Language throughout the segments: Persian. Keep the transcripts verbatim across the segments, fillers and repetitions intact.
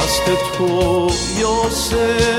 دست تو یاس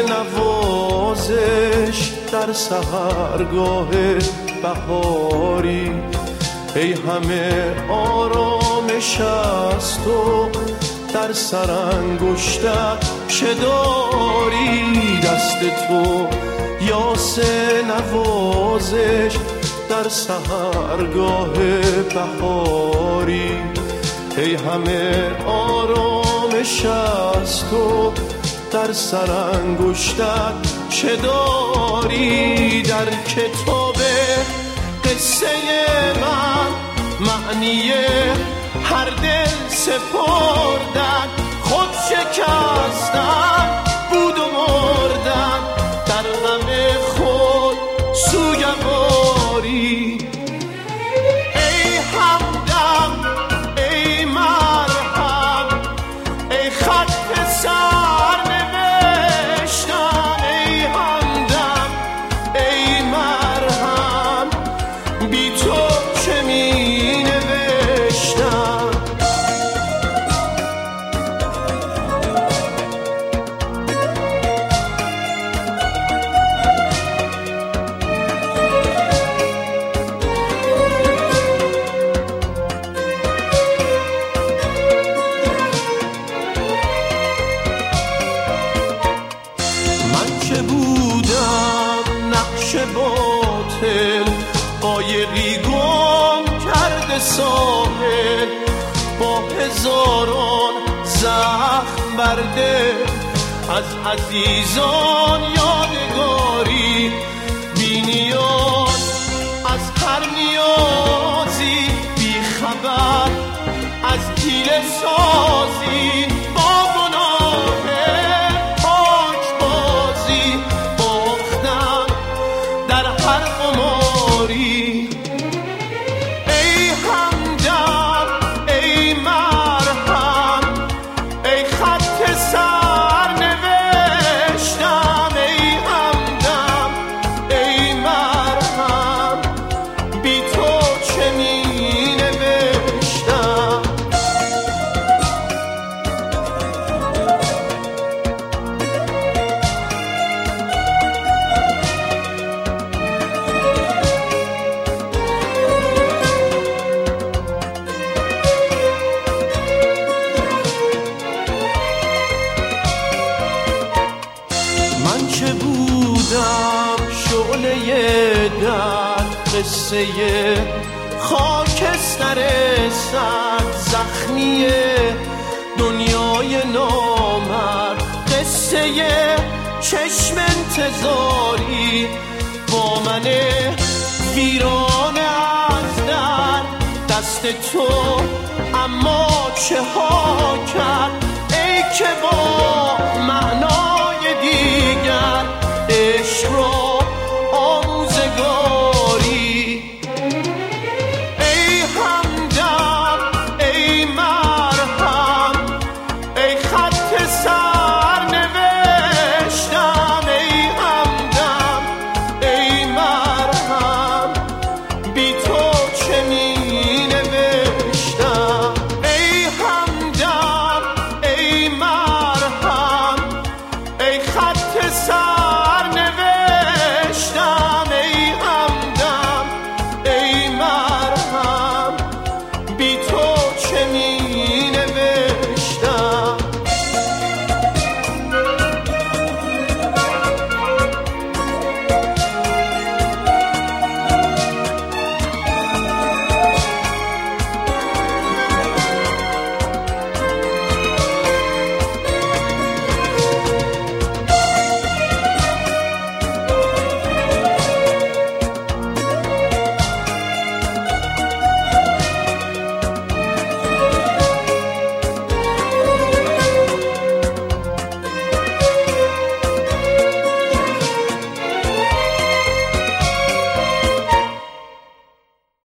نوازش در سحرگاه بهاری، ای همه آرامش از تو در سرانگشتت چه داری. دست تو یاس نوازش در سحرگاه بهاری، ای همه آرامش از تو در سرانگشتت چه داری. در کتاب قصه من معنی هر دل سپردن، خود شکستن بود و مردن، در غم خود سوگواری. ای همدم ای مرهم ای خط سر نوشتم، ای همدم ای مرهم بی تو چه می نوشتم. باطل قایقی گم کرده ساحل، با هزاران زخم برده از عزیزان یادگاری. بی نیاز از هر نیازی، بی خبر از حیله سازی، با گناه پاک بازی باختم در هر قماری. ای همدم ای مرهم ای خط سر نوشتم، ای همدم ای مرهم بی تو چه می نوشتم. من چه بودم شعله در قصه خاکستر سر زخمی دنیای نامرد، قصه چشم انتظاری با من ویران از در دست تو. اما چه ها کرد ای که با معنای دیگر عشق را آموزگاری. ای همدم ای مرهم ای خط سر نوشتم، ای همدم ای مرهم بی تو چه می نوشتم. ای همدم ای مرهم ای خط سر نوشتم، ای همدم ای مرهم بی تو